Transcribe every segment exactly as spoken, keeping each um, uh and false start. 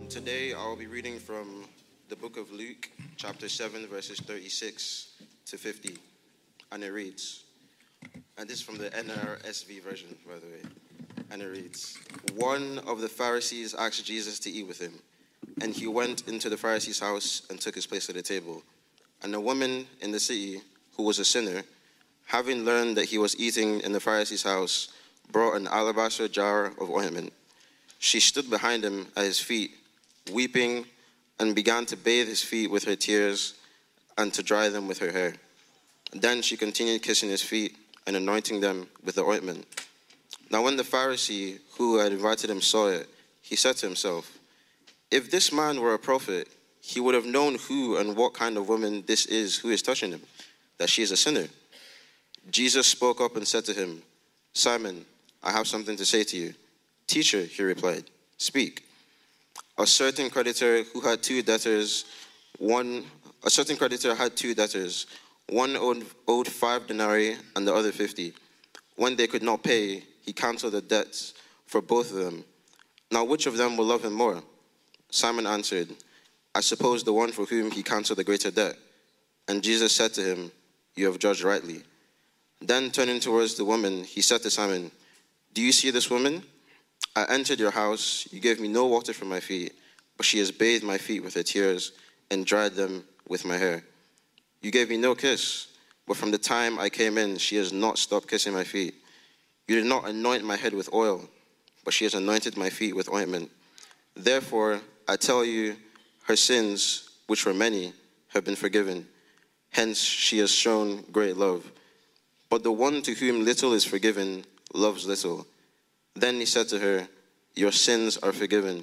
Today I'll be reading from the book of Luke, chapter seven, verses thirty-six to fifty. And it reads, and this is from the N R S V version, by the way. And it reads, one of the Pharisees asked Jesus to eat with him. And he went into the Pharisee's house and took his place at the table. And a woman in the city, who was a sinner, having learned that he was eating in the Pharisee's house, brought an alabaster jar of ointment. She stood behind him at his feet, weeping, and began to bathe his feet with her tears and to dry them with her hair. Then she continued kissing his feet and anointing them with the ointment. Now when the Pharisee who had invited him saw it, he said to himself, if this man were a prophet, he would have known who and what kind of woman this is who is touching him, that she is a sinner. Jesus spoke up and said to him, Simon, I have something to say to you. Teacher, he replied, speak. A certain creditor who had two debtors, one, a certain creditor had two debtors. One owed, owed five denarii and the other fifty. When they could not pay, he canceled the debts for both of them. Now which of them will love him more? Simon answered, I suppose the one for whom he canceled the greater debt. And Jesus said to him, you have judged rightly. Then turning towards the woman, he said to Simon, do you see this woman? I entered your house, you gave me no water for my feet, but she has bathed my feet with her tears and dried them with my hair. You gave me no kiss, but from the time I came in, she has not stopped kissing my feet. You did not anoint my head with oil, but she has anointed my feet with ointment. Therefore, I tell you, her sins, which were many, have been forgiven. Hence, she has shown great love. But the one to whom little is forgiven loves little. Then he said to her, your sins are forgiven.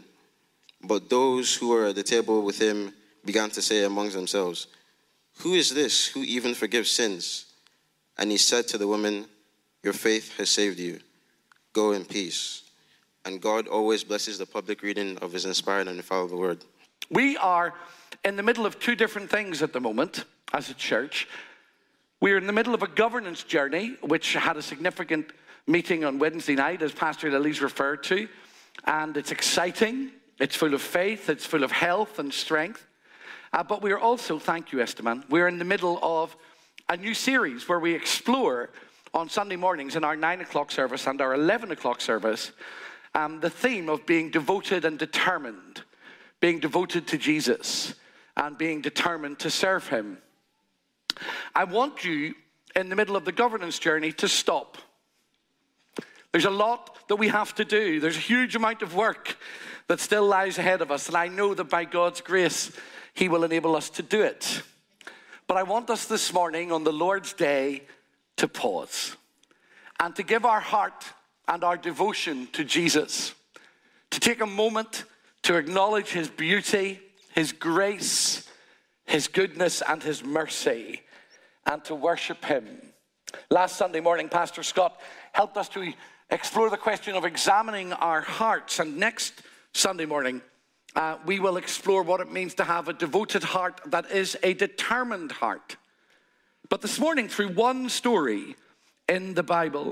But those who were at the table with him began to say among themselves, who is this who even forgives sins? And he said to the woman, your faith has saved you. Go in peace. And God always blesses the public reading of his inspired and infallible word. We are in the middle of two different things at the moment as a church. We're in the middle of a governance journey, which had a significant meeting on Wednesday night, as Pastor Lily's referred to. And it's exciting. It's full of faith. It's full of health and strength. Uh, but we're also, thank you, Esteban, we're in the middle of a new series where we explore on Sunday mornings in our nine o'clock service and our eleven o'clock service um, the theme of being devoted and determined, being devoted to Jesus and being determined to serve him. I want you, in the middle of the governance journey, to stop. There's a lot that we have to do. There's a huge amount of work that still lies ahead of us, and I know that by God's grace, he will enable us to do it. But I want us this morning on the Lord's Day to pause and to give our heart and our devotion to Jesus, to take a moment to acknowledge his beauty, his grace, his goodness, and his mercy, and to worship him. Last Sunday morning, Pastor Scott helped us to explore the question of examining our hearts, and next Sunday morning, Uh, we will explore what it means to have a devoted heart that is a determined heart. But this morning, through one story in the Bible,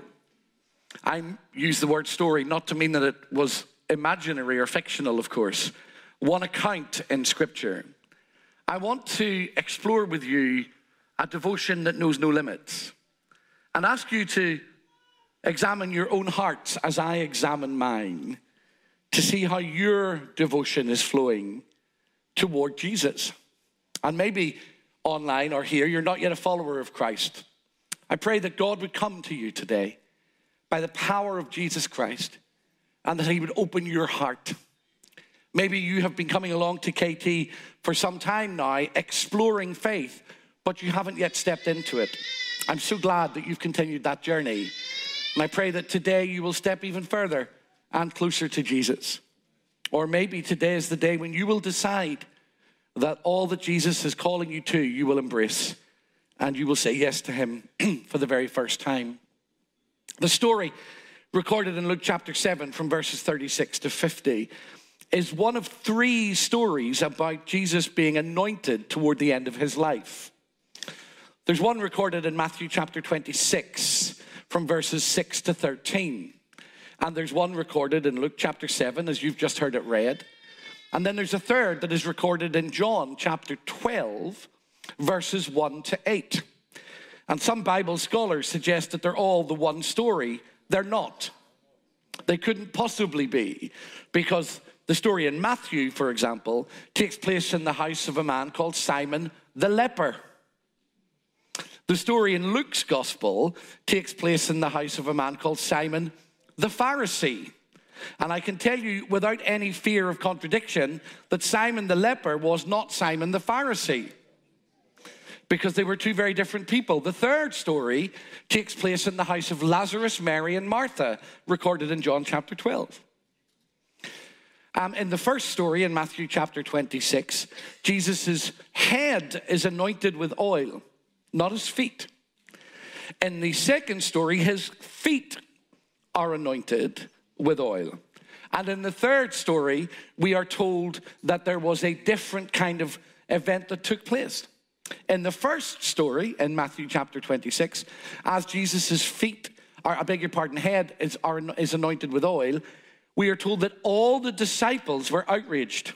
I use the word story not to mean that it was imaginary or fictional, of course, one account in Scripture. I want to explore with you a devotion that knows no limits and ask you to examine your own hearts as I examine mine, to see how your devotion is flowing toward Jesus. And maybe online or here, you're not yet a follower of Christ. I pray that God would come to you today by the power of Jesus Christ, and that he would open your heart. Maybe you have been coming along to K T for some time now, exploring faith, but you haven't yet stepped into it. I'm so glad that you've continued that journey. And I pray that today you will step even further and closer to Jesus. Or maybe today is the day when you will decide that all that Jesus is calling you to, you will embrace, and you will say yes to him for the very first time. The story recorded in Luke chapter seven from verses thirty-six to fifty is one of three stories about Jesus being anointed toward the end of his life. There's one recorded in Matthew chapter twenty-six from verses six to thirteen. And there's one recorded in Luke chapter seven, as you've just heard it read. And then there's a third that is recorded in John chapter twelve, verses one to eight. And some Bible scholars suggest that they're all the one story. They're not. They couldn't possibly be, because the story in Matthew, for example, takes place in the house of a man called Simon the leper. The story in Luke's gospel takes place in the house of a man called Simon the Pharisee. And I can tell you without any fear of contradiction that Simon the leper was not Simon the Pharisee, because they were two very different people. The third story takes place in the house of Lazarus, Mary, and Martha, recorded in John chapter twelve. Um, in the first story, in Matthew chapter twenty-six, Jesus' head is anointed with oil, not his feet. In the second story, his feet are anointed with oil. And in the third story, we are told that there was a different kind of event that took place. In the first story, in Matthew chapter twenty-six, as Jesus' feet, or I beg your pardon, head is, are, is anointed with oil, we are told that all the disciples were outraged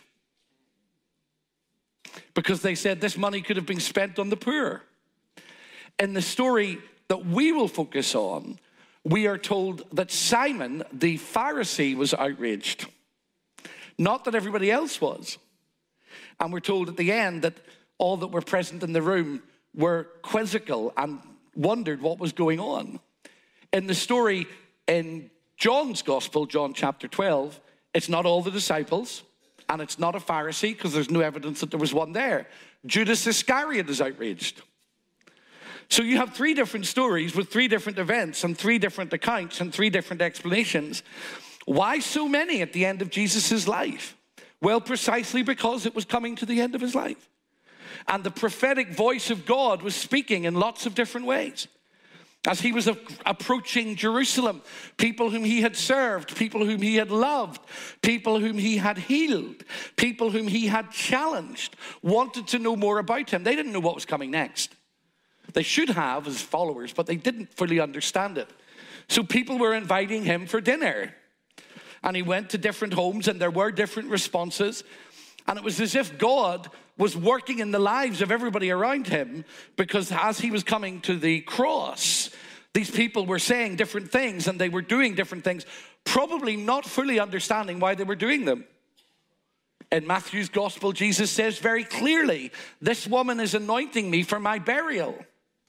because they said this money could have been spent on the poor. In the story that we will focus on, we are told that Simon the Pharisee was outraged, not that everybody else was. And we're told at the end that all that were present in the room were quizzical and wondered what was going on. In the story in John's gospel, John chapter twelve, it's not all the disciples, and it's not a Pharisee, because there's no evidence that there was one there. Judas Iscariot is outraged. So you have three different stories with three different events and three different accounts and three different explanations. Why so many at the end of Jesus' life? Well, precisely because it was coming to the end of his life. And the prophetic voice of God was speaking in lots of different ways. As he was approaching Jerusalem, people whom he had served, people whom he had loved, people whom he had healed, people whom he had challenged, wanted to know more about him. They didn't know what was coming next. They should have as followers, but they didn't fully understand it. So people were inviting him for dinner. And he went to different homes, and there were different responses. And it was as if God was working in the lives of everybody around him, because as he was coming to the cross, these people were saying different things and they were doing different things, probably not fully understanding why they were doing them. In Matthew's gospel, Jesus says very clearly, this woman is anointing me for my burial.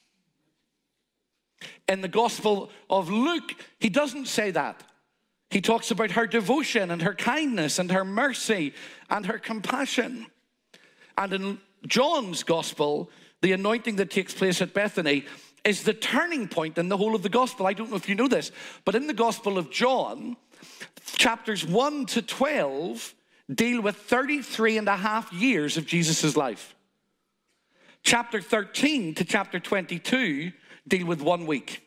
In the gospel of Luke, he doesn't say that. He talks about her devotion and her kindness and her mercy and her compassion. And in John's gospel, the anointing that takes place at Bethany is the turning point in the whole of the gospel. I don't know if you know this, but in the gospel of John, chapters one to twelve deal with thirty-three and a half years of Jesus' life. Chapter thirteen to chapter twenty-two deal with one week.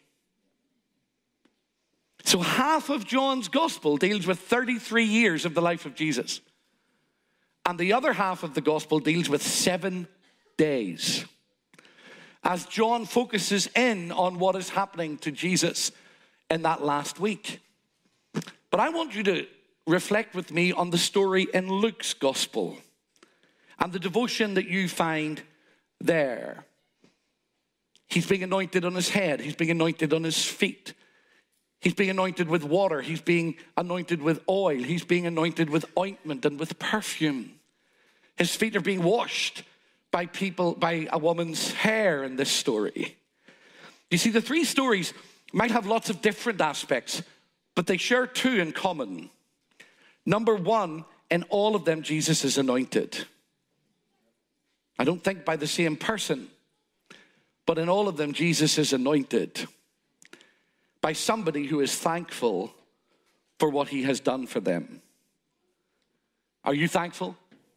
So half of John's gospel deals with thirty-three years of the life of Jesus. And the other half of the gospel deals with seven days. As John focuses in on what is happening to Jesus in that last week. But I want you to reflect with me on the story in Luke's gospel and the devotion that you find there. He's being anointed on his head. He's being anointed on his feet. He's being anointed with water. He's being anointed with oil. He's being anointed with ointment and with perfume. His feet are being washed by people, by a woman's hair in this story. You see, the three stories might have lots of different aspects, but they share two in common. Number one, in all of them, Jesus is anointed. I don't think by the same person, but in all of them, Jesus is anointed by somebody who is thankful for what he has done for them. Are you thankful?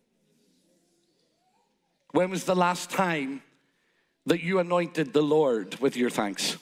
When was the last time that you anointed the Lord with your thanks?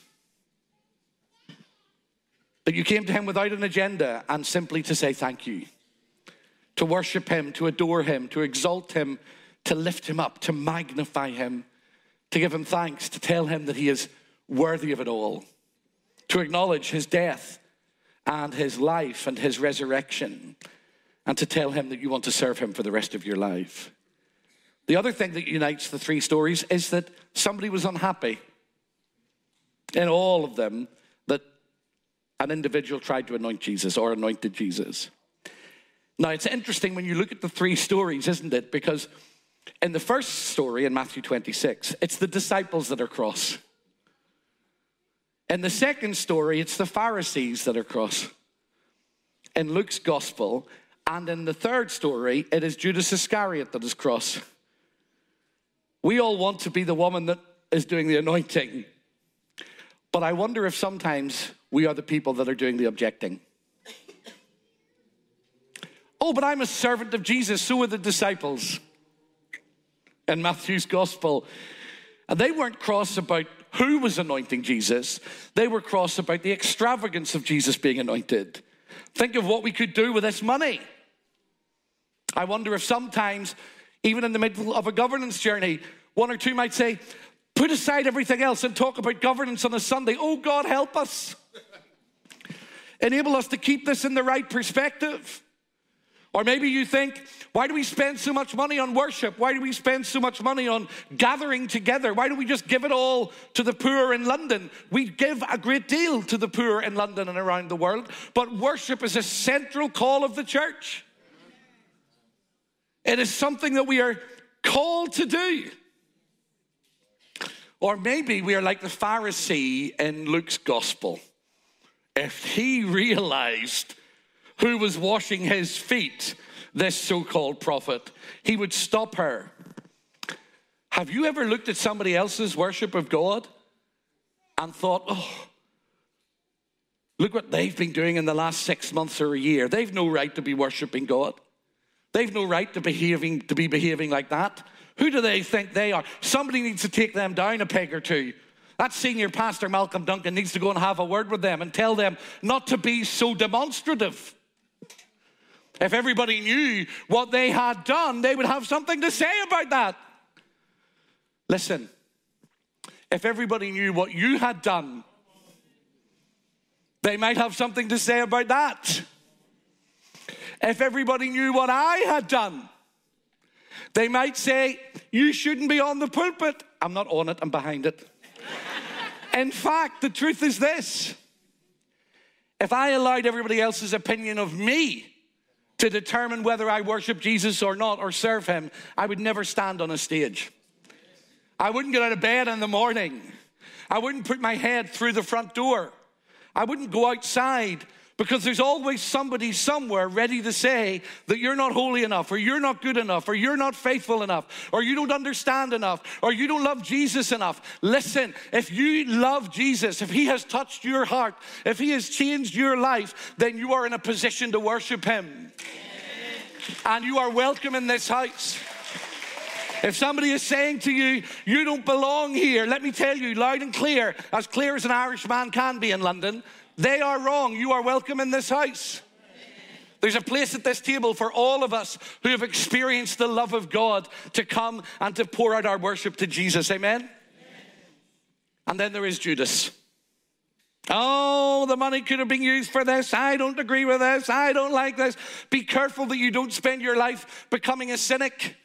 That you came to him without an agenda and simply to say thank you. To worship him, to adore him, to exalt him, to lift him up, to magnify him, to give him thanks, to tell him that he is worthy of it all. To acknowledge his death and his life and his resurrection and to tell him that you want to serve him for the rest of your life. The other thing that unites the three stories is that somebody was unhappy in all of them that an individual tried to anoint Jesus or anointed Jesus. Now, it's interesting when you look at the three stories, isn't it? Because in the first story, in Matthew twenty-six, it's the disciples that are cross. In the second story, it's the Pharisees that are cross. In Luke's gospel, and in the third story, it is Judas Iscariot that is cross. We all want to be the woman that is doing the anointing. But I wonder if sometimes we are the people that are doing the objecting. Oh, but I'm a servant of Jesus, so are the disciples. In Matthew's gospel. And they weren't cross about who was anointing Jesus. They were cross about the extravagance of Jesus being anointed. Think of what we could do with this money. I wonder if sometimes, even in the middle of a governance journey, one or two might say, put aside everything else and talk about governance on a Sunday. Oh, God, help us. Enable us to keep this in the right perspective. Or maybe you think, why do we spend so much money on worship? Why do we spend so much money on gathering together? Why don't we just give it all to the poor in London? We give a great deal to the poor in London and around the world, but worship is a central call of the church. It is something that we are called to do. Or maybe we are like the Pharisee in Luke's gospel. If he realized who was washing his feet, this so-called prophet, he would stop her. Have you ever looked at somebody else's worship of God and thought, oh, look what they've been doing in the last six months or a year. They've no right to be worshiping God. They've no right to behaving to be behaving like that. Who do they think they are? Somebody needs to take them down a peg or two. That senior pastor, Malcolm Duncan, needs to go and have a word with them and tell them not to be so demonstrative. If everybody knew what they had done, they would have something to say about that. Listen, if everybody knew what you had done, they might have something to say about that. If everybody knew what I had done, they might say, you shouldn't be on the pulpit. I'm not on it, I'm behind it. In fact, the truth is this. If I allowed everybody else's opinion of me to determine whether I worship Jesus or not, or serve him, I would never stand on a stage. I wouldn't get out of bed in the morning. I wouldn't put my head through the front door. I wouldn't go outside, because there's always somebody somewhere ready to say that you're not holy enough, or you're not good enough, or you're not faithful enough, or you don't understand enough, or you don't love Jesus enough. Listen, if you love Jesus, if he has touched your heart, if he has changed your life, then you are in a position to worship him. And you are welcome in this house. If somebody is saying to you, you don't belong here, let me tell you loud and clear, as clear as an Irish man can be in London, they are wrong. You are welcome in this house. There's a place at this table for all of us who have experienced the love of God to come and to pour out our worship to Jesus. Amen? Amen. And then there is Judas. Oh, the money could have been used for this. I don't agree with this. I don't like this. Be careful that you don't spend your life becoming a cynic.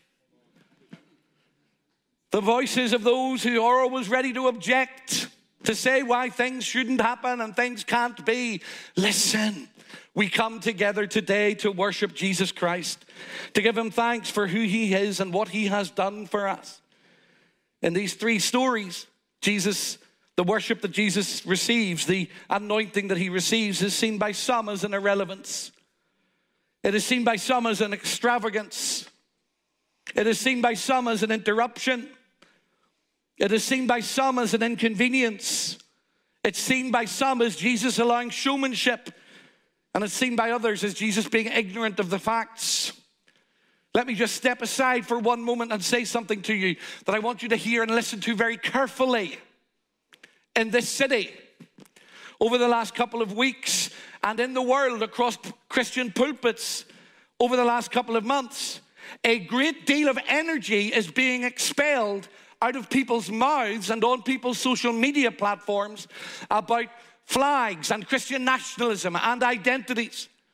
The voices of those who are always ready to object, to say why things shouldn't happen and things can't be. Listen, we come together today to worship Jesus Christ, to give him thanks for who he is and what he has done for us. In these three stories, Jesus, the worship that Jesus receives, the anointing that he receives, is seen by some as an irrelevance. It is seen by some as an extravagance. It is seen by some as an interruption. It is seen by some as an inconvenience. It's seen by some as Jesus allowing showmanship. And it's seen by others as Jesus being ignorant of the facts. Let me just step aside for one moment and say something to you that I want you to hear and listen to very carefully. In this city, over the last couple of weeks, and in the world across Christian pulpits over the last couple of months, a great deal of energy is being expelled out of people's mouths and on people's social media platforms about flags and Christian nationalism and identities.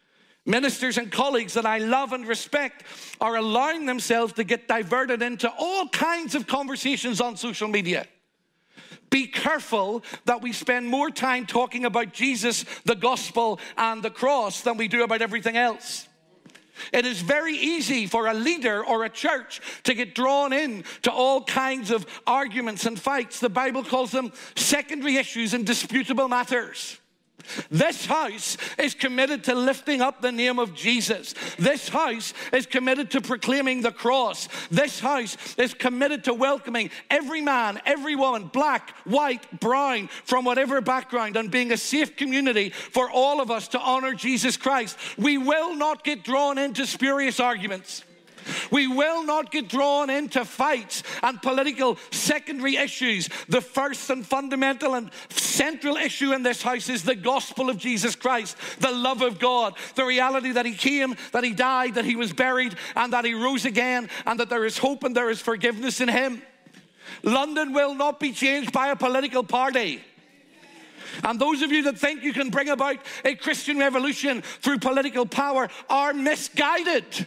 Ministers and colleagues that I love and respect are allowing themselves to get diverted into all kinds of conversations on social media. Be careful that we spend more time talking about Jesus, the gospel, and the cross than we do about everything else. It is very easy for a leader or a church to get drawn in to all kinds of arguments and fights. The Bible calls them secondary issues and disputable matters. This house is committed to lifting up the name of Jesus. This house is committed to proclaiming the cross. This house is committed to welcoming every man, every woman, black, white, brown, from whatever background, and being a safe community for all of us to honor Jesus Christ. We will not get drawn into spurious arguments. We will not get drawn into fights and political secondary issues. The first and fundamental and central issue in this house is the gospel of Jesus Christ, the love of God, the reality that he came, that he died, that he was buried, and that he rose again, and that there is hope and there is forgiveness in him. London will not be changed by a political party. And those of you that think you can bring about a Christian revolution through political power are misguided.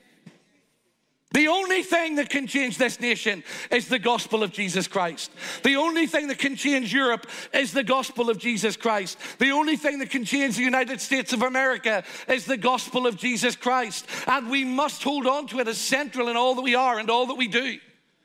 The only thing that can change this nation is the gospel of Jesus Christ. The only thing that can change Europe is the gospel of Jesus Christ. The only thing that can change the United States of America is the gospel of Jesus Christ. And we must hold on to it as central in all that we are and all that we do.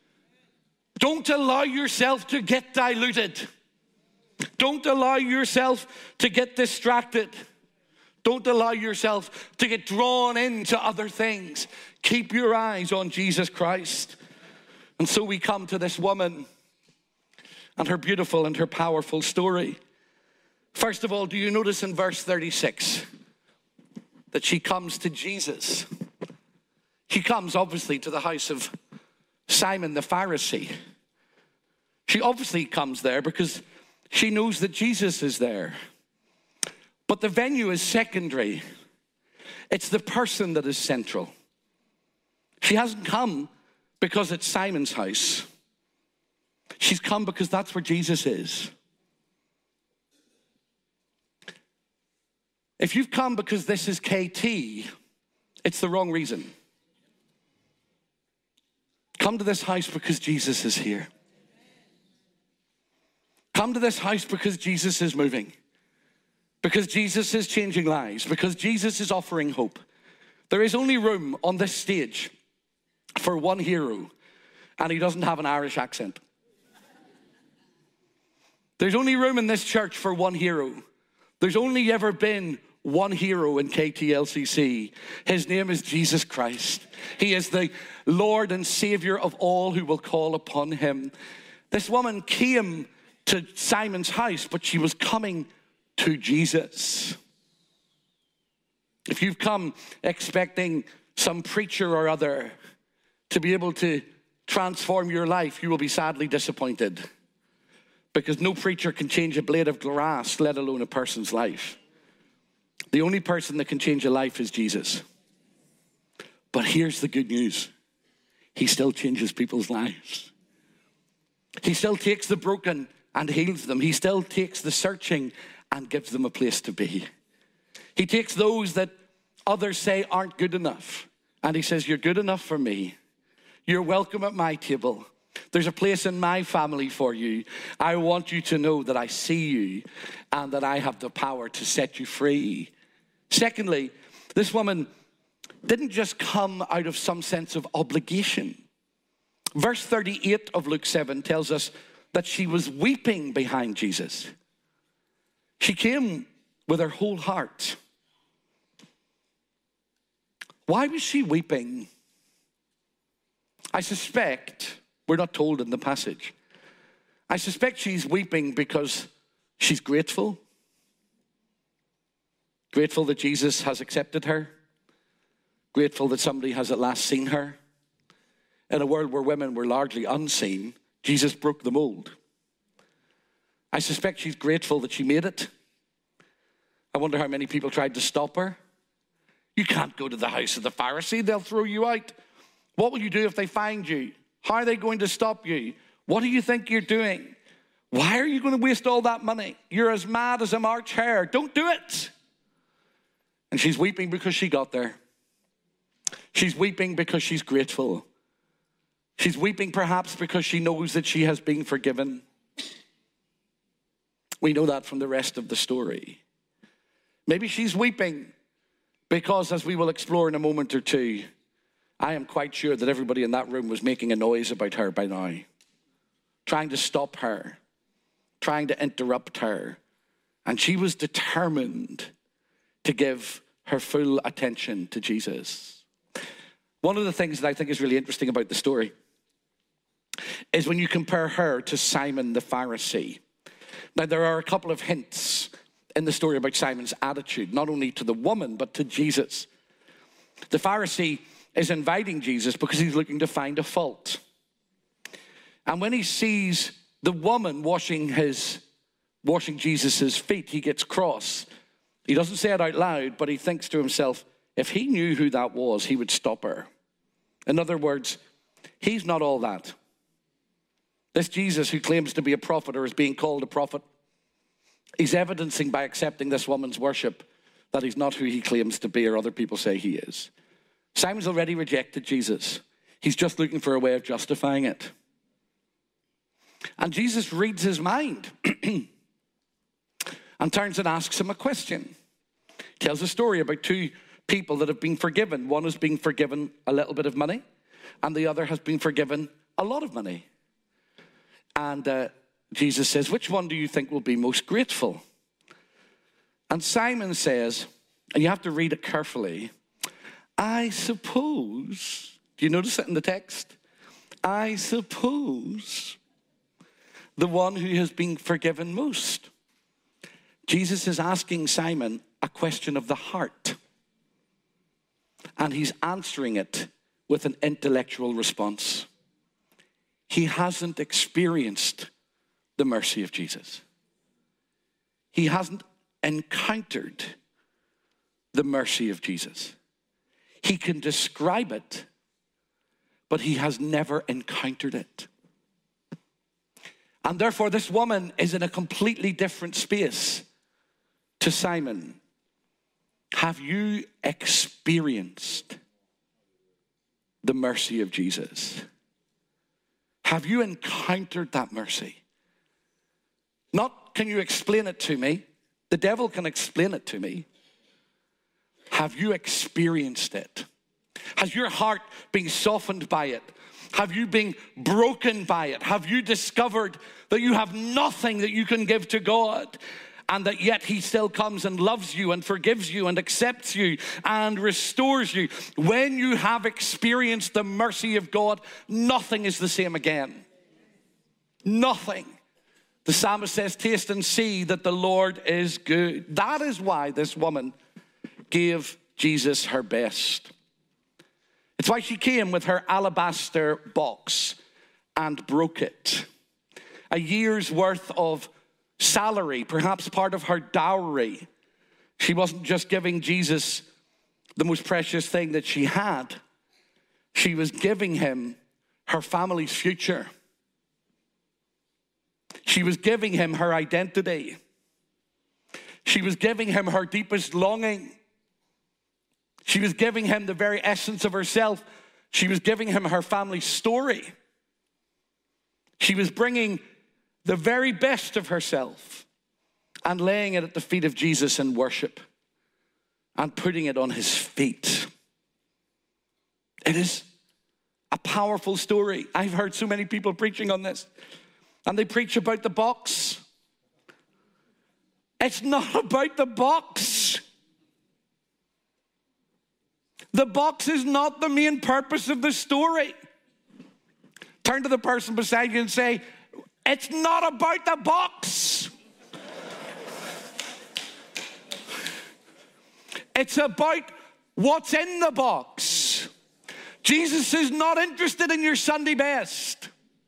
Don't allow yourself to get diluted. Don't allow yourself to get distracted. Don't allow yourself to get drawn into other things. Keep your eyes on Jesus Christ. And so we come to this woman and her beautiful and her powerful story. First of all, do you notice in verse thirty-six that she comes to Jesus? She comes obviously to the house of Simon the Pharisee. She obviously comes there because she knows that Jesus is there. But the venue is secondary. It's the person that is central. She hasn't come because it's Simon's house. She's come because that's where Jesus is. If you've come because this is K T, it's the wrong reason. Come to this house because Jesus is here. Come to this house because Jesus is moving. Because Jesus is changing lives. Because Jesus is offering hope. There is only room on this stage for one hero, and he doesn't have an Irish accent. There's only room in this church for one hero. There's only ever been one hero in K T L C C. His name is Jesus Christ. He is the Lord and Savior of all who will call upon him. This woman came to Simon's house, but she was coming to Jesus. If you've come expecting some preacher or other to be able to transform your life, you will be sadly disappointed, because no preacher can change a blade of grass, let alone a person's life. The only person that can change a life is Jesus. But here's the good news. He still changes people's lives. He still takes the broken and heals them. He still takes the searching and gives them a place to be. He takes those that others say aren't good enough, and he says, you're good enough for me. You're welcome at my table. There's a place in my family for you. I want you to know that I see you and that I have the power to set you free. Secondly, this woman didn't just come out of some sense of obligation. Verse thirty-eight of Luke seven tells us that she was weeping behind Jesus. She came with her whole heart. Why was she weeping? I suspect, we're not told in the passage, I suspect she's weeping because she's grateful. Grateful that Jesus has accepted her. Grateful that somebody has at last seen her. In a world where women were largely unseen, Jesus broke the mold. I suspect she's grateful that she made it. I wonder how many people tried to stop her. You can't go to the house of the Pharisee. They'll throw you out. What will you do if they find you? How are they going to stop you? What do you think you're doing? Why are you going to waste all that money? You're as mad as a March hare. Don't do it. And she's weeping because she got there. She's weeping because she's grateful. She's weeping perhaps because she knows that she has been forgiven. We know that from the rest of the story. Maybe she's weeping because, as we will explore in a moment or two, I am quite sure that everybody in that room was making a noise about her by now, trying to stop her, trying to interrupt her. And she was determined to give her full attention to Jesus. One of the things that I think is really interesting about the story is when you compare her to Simon the Pharisee. Now, there are a couple of hints in the story about Simon's attitude, not only to the woman, but to Jesus. The Pharisee is inviting Jesus because he's looking to find a fault. And when he sees the woman washing his, washing Jesus' feet, he gets cross. He doesn't say it out loud, but he thinks to himself, if he knew who that was, he would stop her. In other words, he's not all that. This Jesus who claims to be a prophet or is being called a prophet, he's evidencing by accepting this woman's worship that he's not who he claims to be or other people say he is. Simon's already rejected Jesus. He's just looking for a way of justifying it. And Jesus reads his mind and turns and asks him a question. Tells a story about two people that have been forgiven. One has been forgiven a little bit of money, and the other has been forgiven a lot of money. And uh, Jesus says, which one do you think will be most grateful? And Simon says, and you have to read it carefully, I suppose, do you notice it in the text? I suppose the one who has been forgiven most. Jesus is asking Simon a question of the heart. And he's answering it with an intellectual response. He hasn't experienced the mercy of Jesus. He hasn't encountered the mercy of Jesus. He can describe it, but he has never encountered it. And therefore, this woman is in a completely different space to Simon. Have you experienced the mercy of Jesus? Have you encountered that mercy? Not, can you explain it to me? The devil can explain it to me. Have you experienced it? Has your heart been softened by it? Have you been broken by it? Have you discovered that you have nothing that you can give to God, and that yet he still comes and loves you and forgives you and accepts you and restores you? When you have experienced the mercy of God, nothing is the same again. Nothing. The psalmist says, taste and see that the Lord is good. That is why this woman gave Jesus her best. It's why she came with her alabaster box and broke it. A year's worth of salary, perhaps part of her dowry. She wasn't just giving Jesus the most precious thing that she had. She was giving him her family's future. She was giving him her identity. She was giving him her deepest longing. She was giving him the very essence of herself. She was giving him her family's story. She was bringing the very best of herself and laying it at the feet of Jesus in worship and putting it on his feet. It is a powerful story. I've heard so many people preaching on this, and they preach about the box. It's not about the box. The box is not the main purpose of the story. Turn to the person beside you and say, it's not about the box. It's about what's in the box. Jesus is not interested in your Sunday best.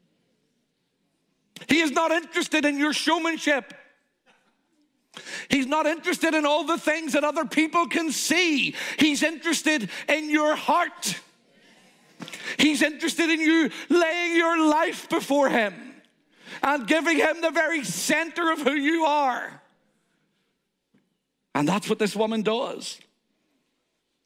He is not interested in your showmanship. He's not interested in all the things that other people can see. He's interested in your heart. He's interested in you laying your life before him and giving him the very center of who you are. And that's what this woman does.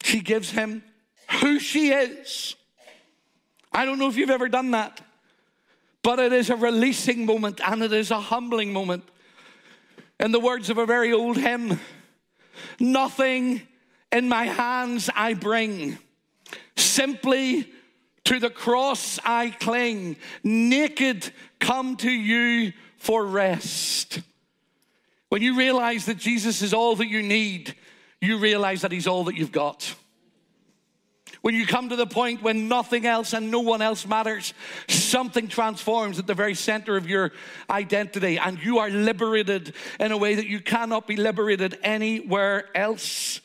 She gives him who she is. I don't know if you've ever done that, but it is a releasing moment and it is a humbling moment. In the words of a very old hymn, nothing in my hands I bring, simply to the cross I cling, naked come to you for rest. When you realize that Jesus is all that you need, you realize that he's all that you've got. When you come to the point when nothing else and no one else matters, something transforms at the very center of your identity, and you are liberated in a way that you cannot be liberated anywhere else.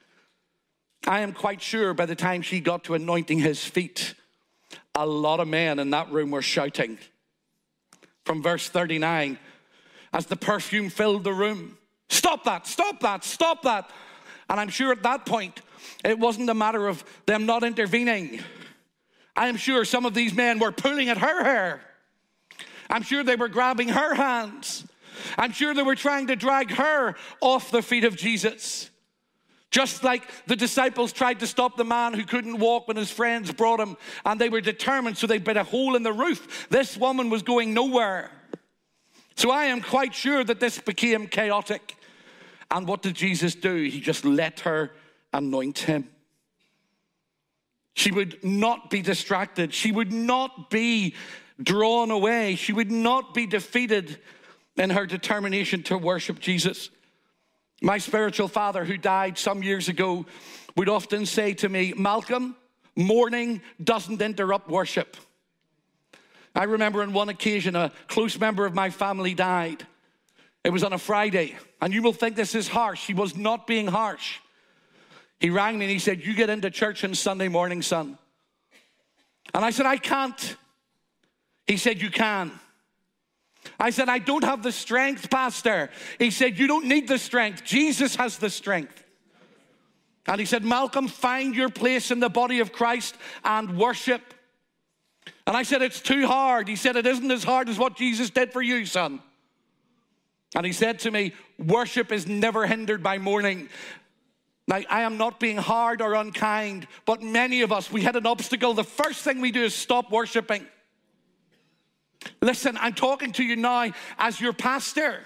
I am quite sure by the time she got to anointing his feet, a lot of men in that room were shouting. From verse thirty-nine, as the perfume filled the room, stop that, stop that, stop that. And I'm sure at that point, it wasn't a matter of them not intervening. I am sure some of these men were pulling at her hair. I'm sure they were grabbing her hands. I'm sure they were trying to drag her off the feet of Jesus. Just like the disciples tried to stop the man who couldn't walk when his friends brought him, and they were determined, so they bit a hole in the roof. This woman was going nowhere. So I am quite sure that this became chaotic. And what did Jesus do? He just let her anoint him. She would not be distracted. She would not be drawn away. She would not be defeated in her determination to worship Jesus. My spiritual father, who died some years ago, would often say to me, Malcolm, mourning doesn't interrupt worship. I remember on one occasion, a close member of my family died. It was on a Friday, and you will think this is harsh. He was not being harsh. He rang me and he said, you get into church on Sunday morning, son. And I said, I can't. He said, you can. I said, I don't have the strength, Pastor. He said, you don't need the strength. Jesus has the strength. And he said, Malcolm, find your place in the body of Christ and worship. And I said, it's too hard. He said, it isn't as hard as what Jesus did for you, son. And he said to me, worship is never hindered by mourning. Now, I am not being hard or unkind, but many of us, we hit an obstacle. The first thing we do is stop worshiping. Listen, I'm talking to you now as your pastor.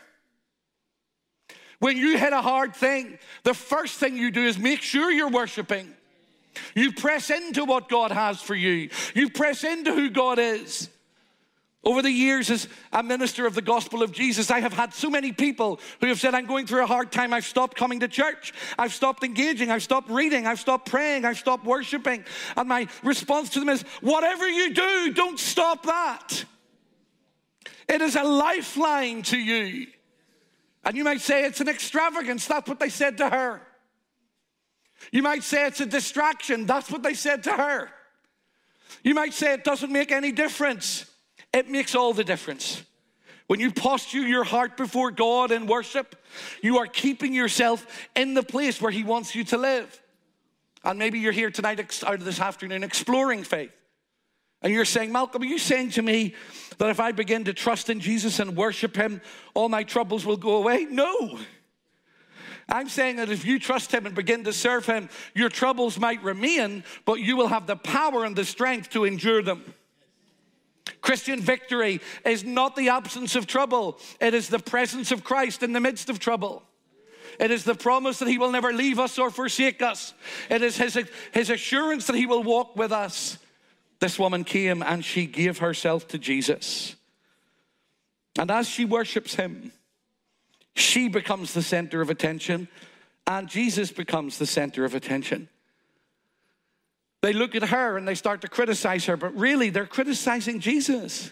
When you hit a hard thing, the first thing you do is make sure you're worshiping. You press into what God has for you. You press into who God is. Over the years as a minister of the gospel of Jesus, I have had so many people who have said, I'm going through a hard time. I've stopped coming to church. I've stopped engaging. I've stopped reading. I've stopped praying. I've stopped worshiping. And my response to them is, whatever you do, don't stop that. It is a lifeline to you. And you might say it's an extravagance. That's what they said to her. You might say it's a distraction. That's what they said to her. You might say it doesn't make any difference. It makes all the difference. When you posture your heart before God in worship, you are keeping yourself in the place where he wants you to live. And maybe you're here tonight, or this afternoon, exploring faith. And you're saying, Malcolm, are you saying to me that if I begin to trust in Jesus and worship him, all my troubles will go away? No. I'm saying that if you trust him and begin to serve him, your troubles might remain, but you will have the power and the strength to endure them. Christian victory is not the absence of trouble. It is the presence of Christ in the midst of trouble. It is the promise that he will never leave us or forsake us. It is his, his assurance that he will walk with us. This woman came and she gave herself to Jesus. And as she worships him, she becomes the center of attention, and Jesus becomes the center of attention. They look at her and they start to criticize her, but really they're criticizing Jesus.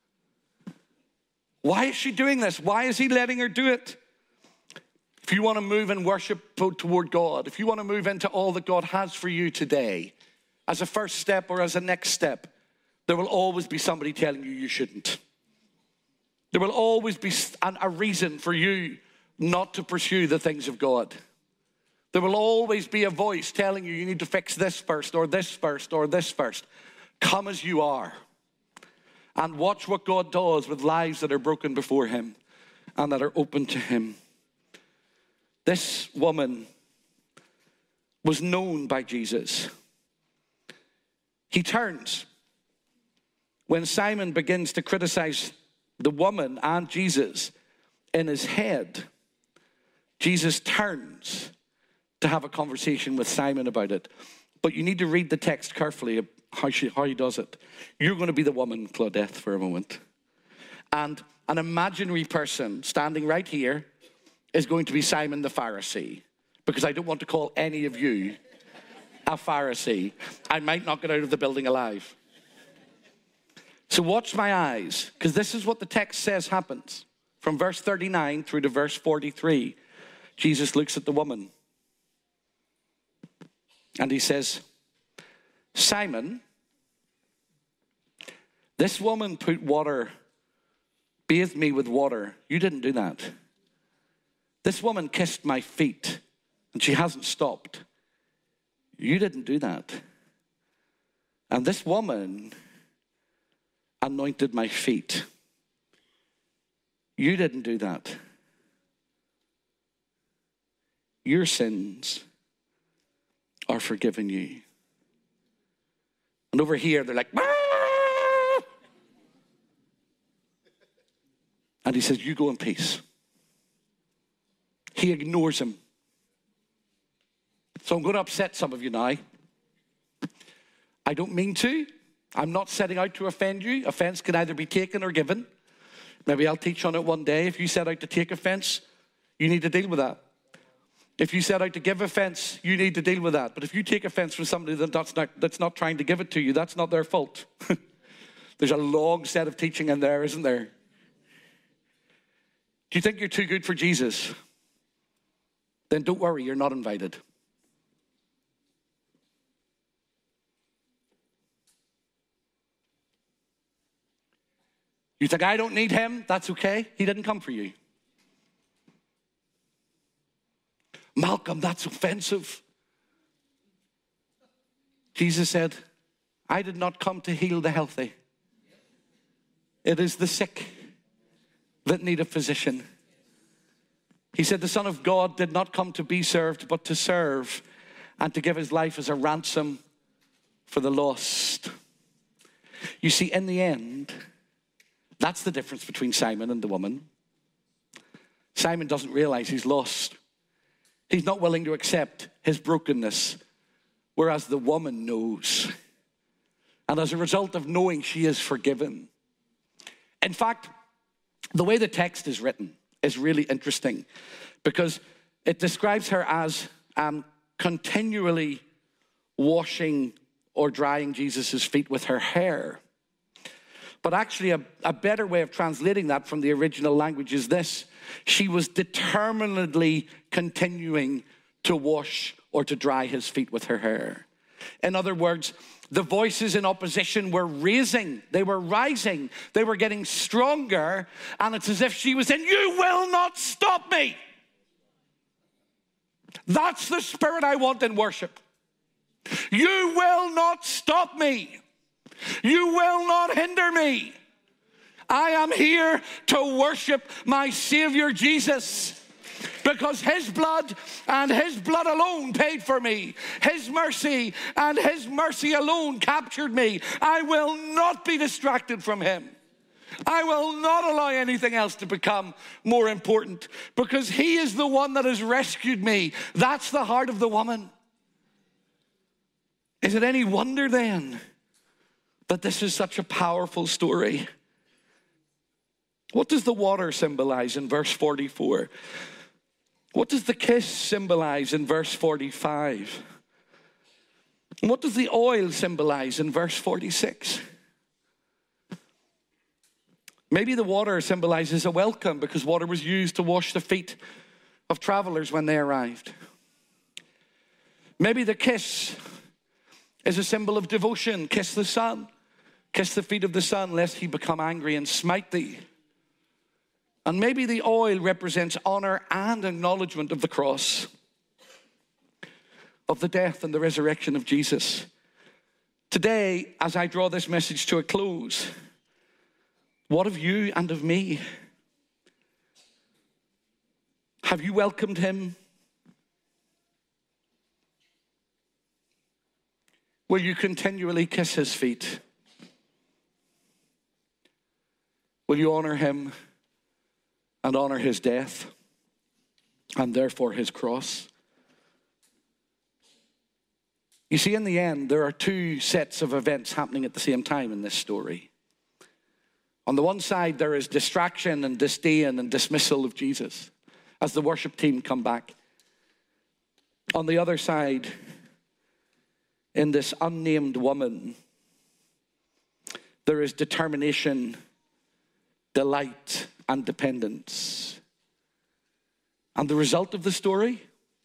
Why is she doing this? Why is he letting her do it? If you want to move in worship toward God, if you want to move into all that God has for you today, as a first step or as a next step, there will always be somebody telling you you shouldn't. There will always be a reason for you not to pursue the things of God. There will always be a voice telling you you need to fix this first, or this first, or this first. Come as you are. And watch what God does with lives that are broken before him and that are open to him. This woman was known by Jesus. He turns. When Simon begins to criticize the woman and Jesus in his head, Jesus turns to have a conversation with Simon about it. But you need to read the text carefully, how, she, how he does it. You're going to be the woman, Claudette, for a moment. And an imaginary person standing right here is going to be Simon the Pharisee. Because I don't want to call any of you a Pharisee. I might not get out of the building alive. So watch my eyes, because this is what the text says happens. From verse thirty-nine through to verse forty-three, Jesus looks at the woman. And he says, Simon, this woman put water, bathed me with water. You didn't do that. This woman kissed my feet, and she hasn't stopped. You didn't do that. And this woman anointed my feet. You didn't do that. Your sins are forgiven you. And over here, they're like, Aah! And he says, you go in peace. He ignores him. So I'm going to upset some of you now. I don't mean to. I'm not setting out to offend you. Offense can either be taken or given. Maybe I'll teach on it one day. If you set out to take offense, you need to deal with that. If you set out to give offense, you need to deal with that. But if you take offense from somebody that's not, that's not trying to give it to you, that's not their fault. There's a long set of teaching in there, isn't there? Do you think you're too good for Jesus? Then don't worry, you're not invited. You think, I don't need him? That's okay. He didn't come for you. Malcolm, that's offensive. Jesus said, I did not come to heal the healthy. It is the sick that need a physician. He said, the Son of God did not come to be served, but to serve and to give his life as a ransom for the lost. You see, in the end, that's the difference between Simon and the woman. Simon doesn't realize he's lost. He's not willing to accept his brokenness, whereas the woman knows. And as a result of knowing, she is forgiven. In fact, the way the text is written is really interesting because it describes her as um, continually washing or drying Jesus' feet with her hair. But actually, a, a better way of translating that from the original language is this. She was determinedly continuing to wash or to dry his feet with her hair. In other words, the voices in opposition were raising. They were rising. They were getting stronger. And it's as if she was saying, you will not stop me. That's the spirit I want in worship. You will not stop me. You will not hinder me. I am here to worship my Savior Jesus because his blood and his blood alone paid for me. His mercy and his mercy alone captured me. I will not be distracted from him. I will not allow anything else to become more important because he is the one that has rescued me. That's the heart of the woman. Is it any wonder then that this is such a powerful story? What does the water symbolize in verse forty-four? What does the kiss symbolize in verse forty-five? And what does the oil symbolize in verse forty-six? Maybe the water symbolizes a welcome because water was used to wash the feet of travelers when they arrived. Maybe the kiss is a symbol of devotion. Kiss the Son. Kiss the feet of the Son, lest he become angry and smite thee. And maybe the oil represents honor and acknowledgement of the cross, of the death and the resurrection of Jesus. Today, as I draw this message to a close, what of you and of me? Have you welcomed him? Will you continually kiss his feet? Will you honor him and honor his death and therefore his cross? You see, in the end, there are two sets of events happening at the same time in this story. On the one side, there is distraction and disdain and dismissal of Jesus as the worship team come back. On the other side, in this unnamed woman, there is determination, delight, and dependence. And the result of the story?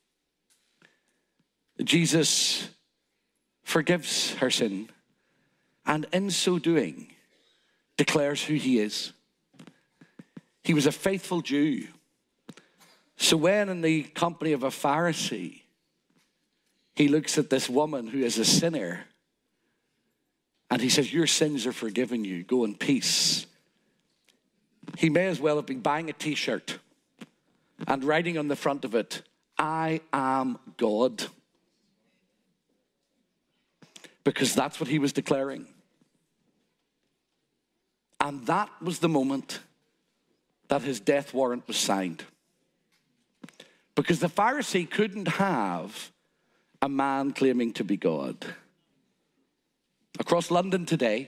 Jesus forgives her sin, and in so doing, declares who he is. He was a faithful Jew. So when in the company of a Pharisee, he looks at this woman who is a sinner, and he says, your sins are forgiven you, go in peace. He may as well have been buying a t-shirt and writing on the front of it, I am God. Because that's what he was declaring. And that was the moment that his death warrant was signed. Because the Pharisee couldn't have a man claiming to be God. Across London today,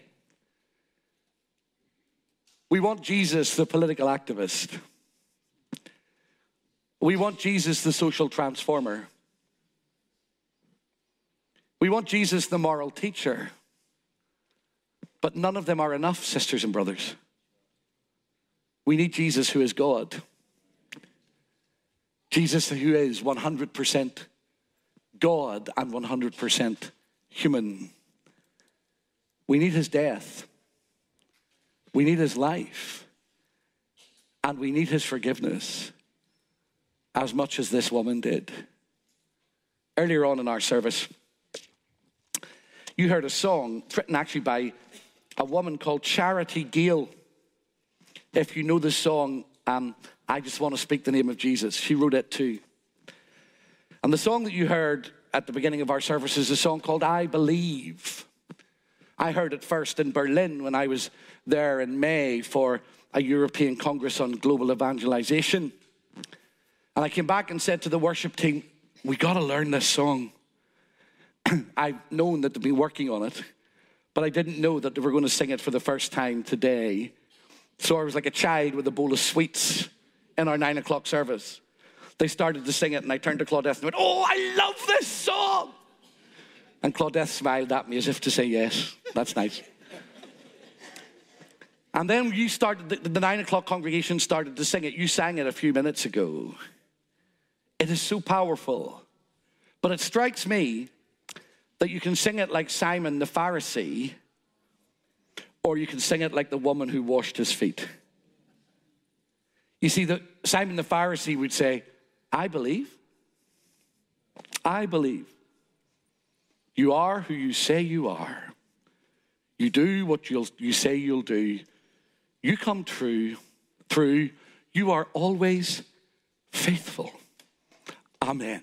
we want Jesus, the political activist. We want Jesus, the social transformer. We want Jesus, the moral teacher. But none of them are enough, sisters and brothers. We need Jesus who is God. Jesus who is one hundred percent God and one hundred percent human. We need his death. We need his life. And we need his forgiveness as much as this woman did. Earlier on in our service, you heard a song written actually by a woman called Charity Gale. If you know the song, um, I Just Want to Speak the Name of Jesus. She wrote it too. And the song that you heard at the beginning of our service is a song called I Believe. I heard it first in Berlin when I was there in May for a European Congress on Global Evangelization. And I came back and said to the worship team, we got to learn this song. I've known that they've been working on it, but I didn't know that they were going to sing it for the first time today. So I was like a child with a bowl of sweets in our nine o'clock service. They started to sing it, and I turned to Claudette and went, oh, I love this song. And Claudette smiled at me as if to say, yes, that's nice. And then you started, the, the nine o'clock congregation started to sing it. You sang it a few minutes ago. It is so powerful. But it strikes me that you can sing it like Simon the Pharisee, or you can sing it like the woman who washed his feet. You see, the, Simon the Pharisee would say, I believe. I believe. You are who you say you are. You do what you'll, you say you'll do. You come true, through. You are always faithful. Amen.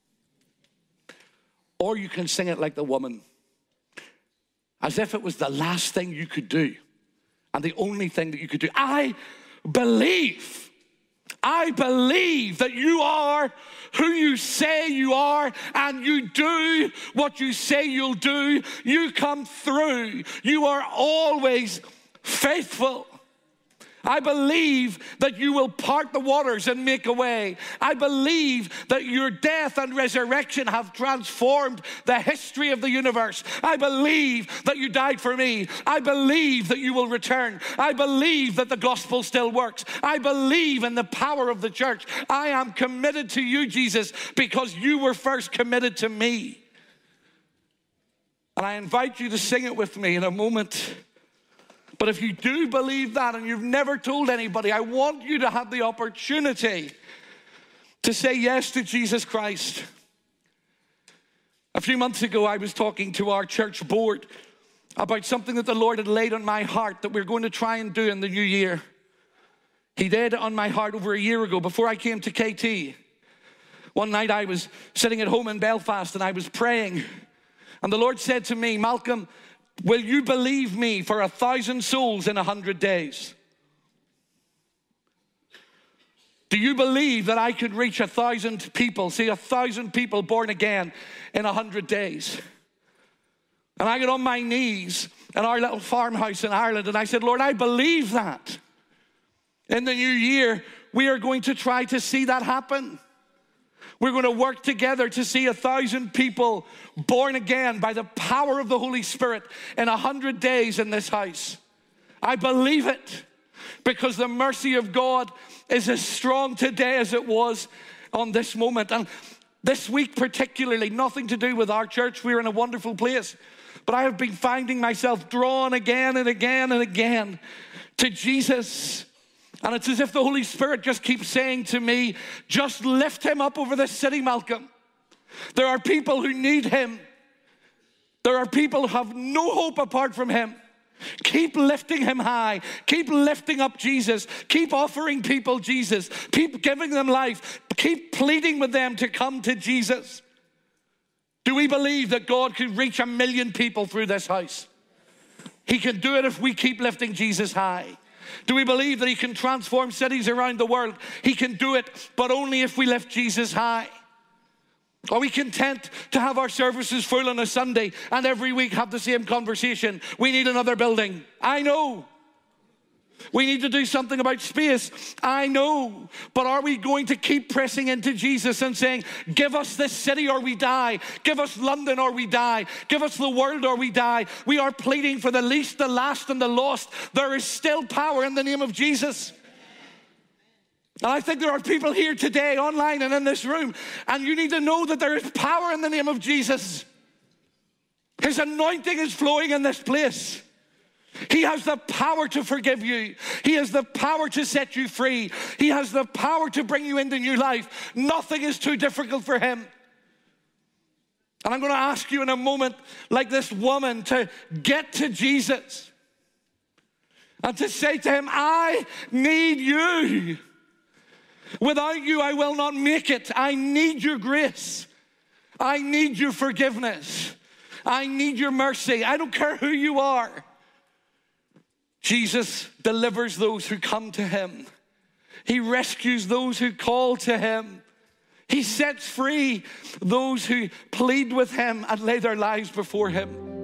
Or you can sing it like the woman, as if it was the last thing you could do and the only thing that you could do. I believe. I believe that you are who you say you are, and you do what you say you'll do. You come through. You are always faithful. I believe that you will part the waters and make a way. I believe that your death and resurrection have transformed the history of the universe. I believe that you died for me. I believe that you will return. I believe that the gospel still works. I believe in the power of the church. I am committed to you, Jesus, because you were first committed to me. And I invite you to sing it with me in a moment. But if you do believe that and you've never told anybody, I want you to have the opportunity to say yes to Jesus Christ. A few months ago, I was talking to our church board about something that the Lord had laid on my heart that we're going to try and do in the new year. He laid it on my heart over a year ago before I came to K T. One night I was sitting at home in Belfast and I was praying. And the Lord said to me, Malcolm, will you believe me for a thousand souls in a hundred days? Do you believe that I could reach a thousand people, see a thousand people born again in a hundred days? And I got on my knees in our little farmhouse in Ireland and I said, Lord, I believe that. In the new year, we are going to try to see that happen. We're going to work together to see a thousand people born again by the power of the Holy Spirit in a hundred days in this house. I believe it because the mercy of God is as strong today as it was on this moment. And this week particularly, nothing to do with our church. We're in a wonderful place. But I have been finding myself drawn again and again and again to Jesus. And it's as if the Holy Spirit just keeps saying to me, just lift him up over this city, Malcolm. There are people who need him. There are people who have no hope apart from him. Keep lifting him high. Keep lifting up Jesus. Keep offering people Jesus. Keep giving them life. Keep pleading with them to come to Jesus. Do we believe that God could reach a million people through this house? He can do it if we keep lifting Jesus high. Do we believe that he can transform cities around the world? He can do it, but only if we lift Jesus high. Are we content to have our services full on a Sunday and every week have the same conversation? We need another building. I know. We need to do something about space. I know. But are we going to keep pressing into Jesus and saying, give us this city or we die. Give us London or we die. Give us the world or we die. We are pleading for the least, the last, and the lost. There is still power in the name of Jesus. And I think there are people here today, online and in this room, and you need to know that there is power in the name of Jesus. His anointing is flowing in this place. He has the power to forgive you. He has the power to set you free. He has the power to bring you into new life. Nothing is too difficult for him. And I'm going to ask you in a moment, like this woman, to get to Jesus and to say to him, I need you. Without you, I will not make it. I need your grace. I need your forgiveness. I need your mercy. I don't care who you are. Jesus delivers those who come to him. He rescues those who call to him. He sets free those who plead with him and lay their lives before him.